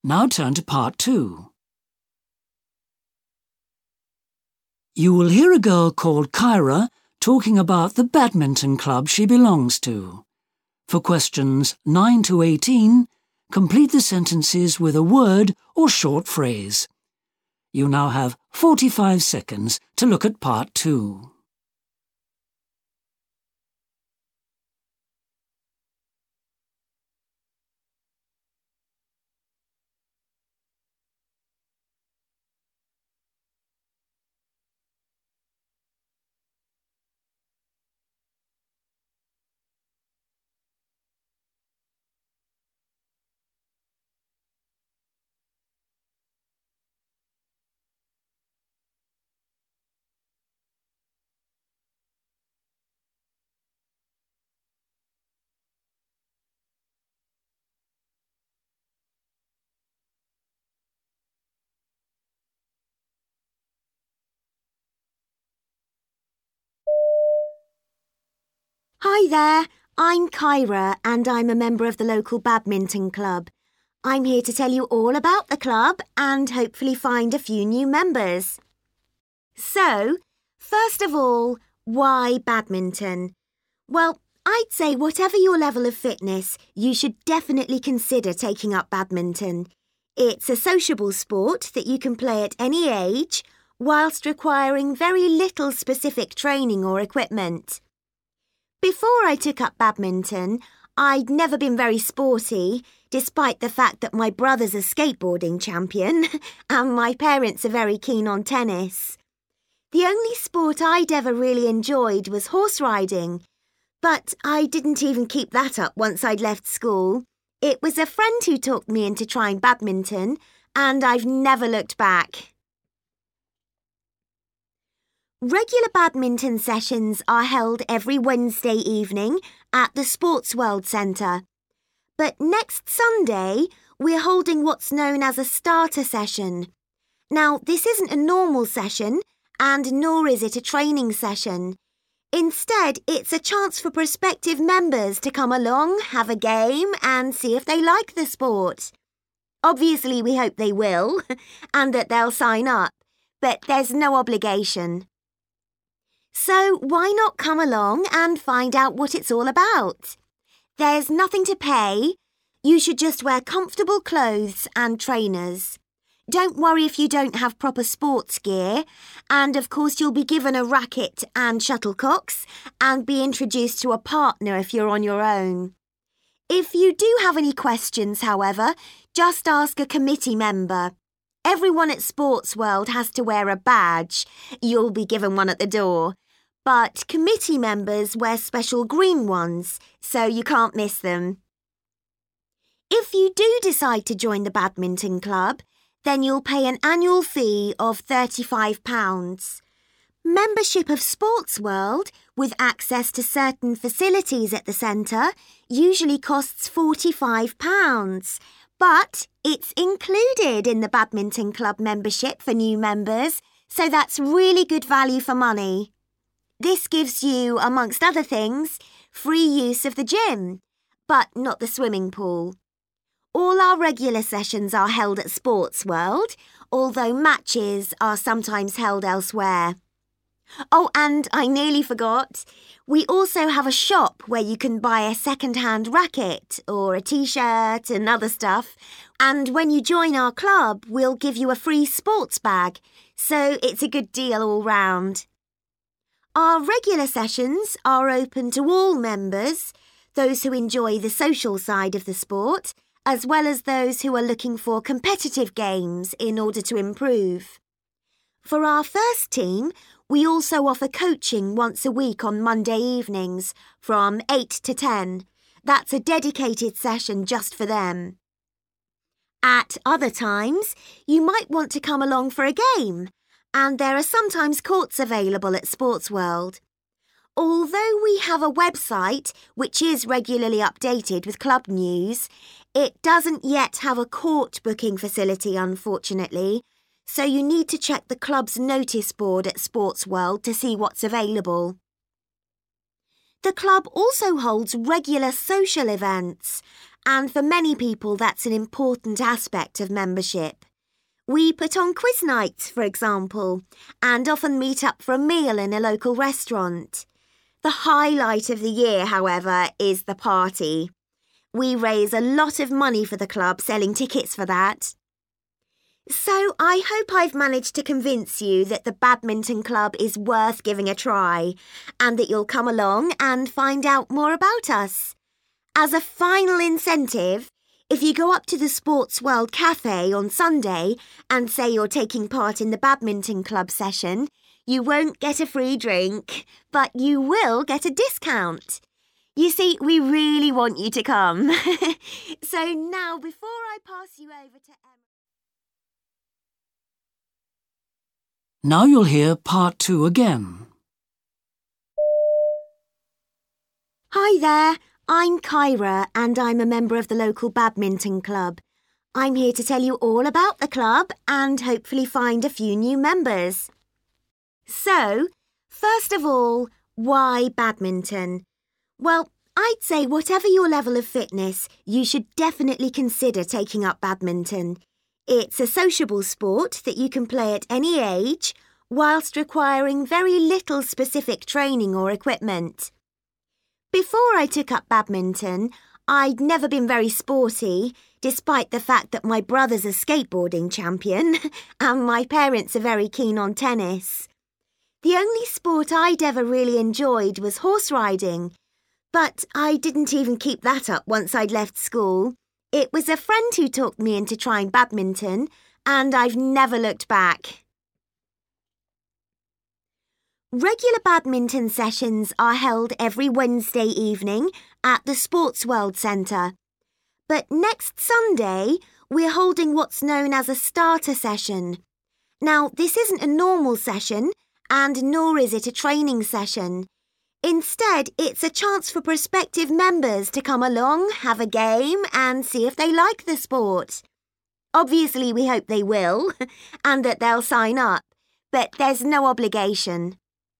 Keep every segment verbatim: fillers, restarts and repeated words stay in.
Now turn to part two. You will hear a girl called Kyra talking about the badminton club she belongs to. For questions nine to eighteen, complete the sentences with a word or short phrase. You now have forty-five seconds to look at part two. Hi there, I'm Kyra and I'm a member of the local badminton club. I'm here to tell you all about the club and hopefully find a few new members. So, first of all, why badminton? Well, I'd say whatever your level of fitness, you should definitely consider taking up badminton. It's a sociable sport that you can play at any age, whilst requiring very little specific training or equipment. Before I took up badminton, I'd never been very sporty, despite the fact that my brother's a skateboarding champion and my parents are very keen on tennis. The only sport I'd ever really enjoyed was horse riding, but I didn't even keep that up once I'd left school. It was a friend who talked me into trying badminton, and I've never looked back. Regular badminton sessions are held every Wednesday evening at the Sports World Centre. But next Sunday, we're holding what's known as a starter session. Now, this isn't a normal session, and nor is it a training session. Instead, it's a chance for prospective members to come along, have a game, and see if they like the sport. Obviously, we hope they will, and that they'll sign up, but there's no obligation. So why not come along and find out what it's all about? There's nothing to pay. You should just wear comfortable clothes and trainers. Don't worry if you don't have proper sports gear. And of course you'll be given a racket and shuttlecocks and be introduced to a partner if you're on your own. If you do have any questions, however, just ask a committee member. Everyone at Sports World has to wear a badge. You'll be given one at the door. But committee members wear special green ones, so you can't miss them. If you do decide to join the badminton club, then you'll pay an annual fee of thirty-five pounds. Membership of Sports World, with access to certain facilities at the centre, usually costs forty-five pounds. But it's included in the badminton club membership for new members, so that's really good value for money. This gives you, amongst other things, free use of the gym, but not the swimming pool. All our regular sessions are held at Sports World, although matches are sometimes held elsewhere. Oh, and I nearly forgot. We also have a shop where you can buy a second-hand racket or a t-shirt and other stuff. And when you join our club, we'll give you a free sports bag, so it's a good deal all round. Our regular sessions are open to all members, those who enjoy the social side of the sport, as well as those who are looking for competitive games in order to improve. For our first team, we also offer coaching once a week on Monday evenings from eight to ten. That's a dedicated session just for them. At other times, you might want to come along for a game, and there are sometimes courts available at Sports World. Although we have a website which is regularly updated with club news, it doesn't yet have a court booking facility, unfortunately, so you need to check the club's notice board at Sports World to see what's available. The club also holds regular social events, and for many people that's an important aspect of membership. We put on quiz nights, for example, and often meet up for a meal in a local restaurant. The highlight of the year, however, is the party. We raise a lot of money for the club selling tickets for that. So I hope I've managed to convince you that the badminton club is worth giving a try and that you'll come along and find out more about us. As a final incentive, if you go up to the Sports World Cafe on Sunday and say you're taking part in the badminton club session, you won't get a free drink, but you will get a discount. You see, we really want you to come. So now, before I pass you over to Emma... Now you'll hear part two again. Hi there, I'm Kyra and I'm a member of the local badminton club. I'm here to tell you all about the club and hopefully find a few new members. So, first of all, why badminton? Well, I'd say whatever your level of fitness, you should definitely consider taking up badminton. It's a sociable sport that you can play at any age, whilst requiring very little specific training or equipment. Before I took up badminton, I'd never been very sporty, despite the fact that my brother's a skateboarding champion and my parents are very keen on tennis. The only sport I'd ever really enjoyed was horse riding, but I didn't even keep that up once I'd left school. It was a friend who talked me into trying badminton, and I've never looked back. Regular badminton sessions are held every Wednesday evening at the Sports World Centre. But next Sunday, we're holding what's known as a starter session. Now, this isn't a normal session, and nor is it a training session. Instead, it's a chance for prospective members to come along, have a game and see if they like the sport. Obviously, we hope they will and that they'll sign up, but there's no obligation.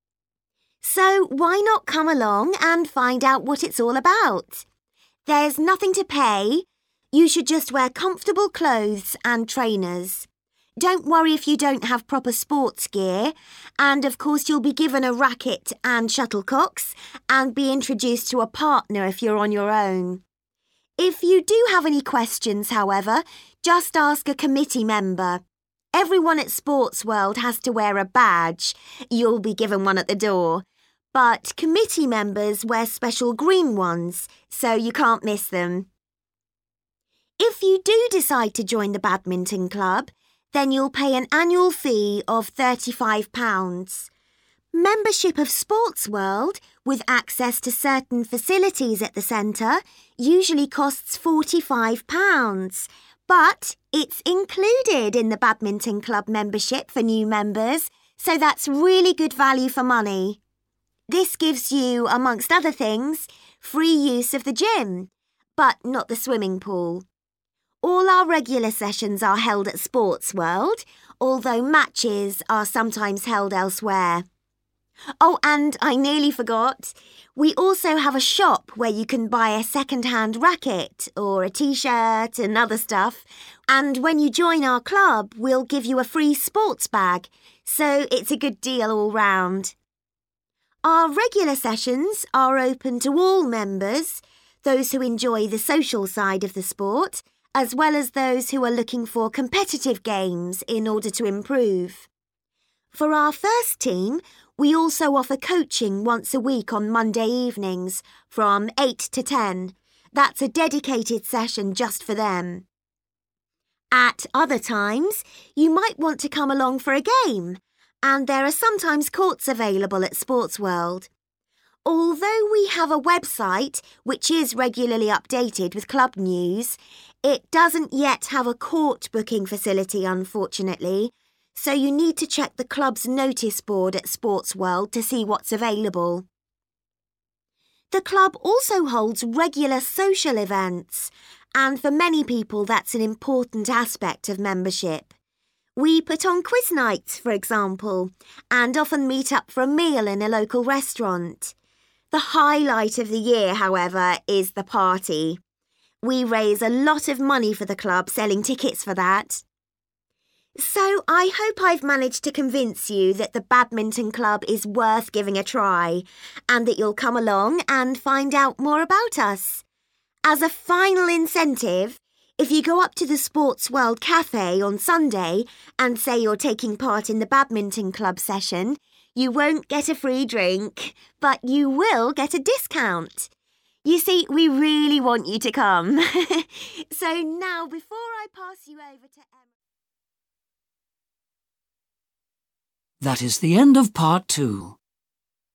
So why not come along and find out what it's all about? There's nothing to pay. You should just wear comfortable clothes and trainers. Don't worry if you don't have proper sports gear, and of course you'll be given a racket and shuttlecocks and be introduced to a partner if you're on your own. If you do have any questions, however, just ask a committee member. Everyone at Sports World has to wear a badge. You'll be given one at the door. But committee members wear special green ones, so you can't miss them. If you do decide to join the badminton club, then you'll pay an annual fee of thirty-five pounds. Membership of Sports World, with access to certain facilities at the centre, usually costs forty-five pounds. But it's included in the badminton club membership for new members, so that's really good value for money. This gives you, amongst other things, free use of the gym, but not the swimming pool. All our regular sessions are held at Sports World, although matches are sometimes held elsewhere. Oh, and I nearly forgot. We also have a shop where you can buy a second-hand racket or a t-shirt and other stuff. And when you join our club, we'll give you a free sports bag, so it's a good deal all round. Our regular sessions are open to all members, those who enjoy the social side of the sport, as well as those who are looking for competitive games in order to improve. For our first team, we also offer coaching once a week on Monday evenings from eight to ten. That's a dedicated session just for them. At other times, you might want to come along for a game, and there are sometimes courts available at Sports World. Although we have a website which is regularly updated with club news, it doesn't yet have a court booking facility, unfortunately, so you need to check the club's notice board at Sports World to see what's available. The club also holds regular social events, and for many people that's an important aspect of membership. We put on quiz nights, for example, and often meet up for a meal in a local restaurant. The highlight of the year, however, is the party. We raise a lot of money for the club selling tickets for that. So I hope I've managed to convince you that the badminton club is worth giving a try and that you'll come along and find out more about us. As a final incentive, if you go up to the Sports World Cafe on Sunday and say you're taking part in the badminton club session, you won't get a free drink, but you will get a discount. You see, we really want you to come. So now, before I pass you over to Emma... That is the end of part two.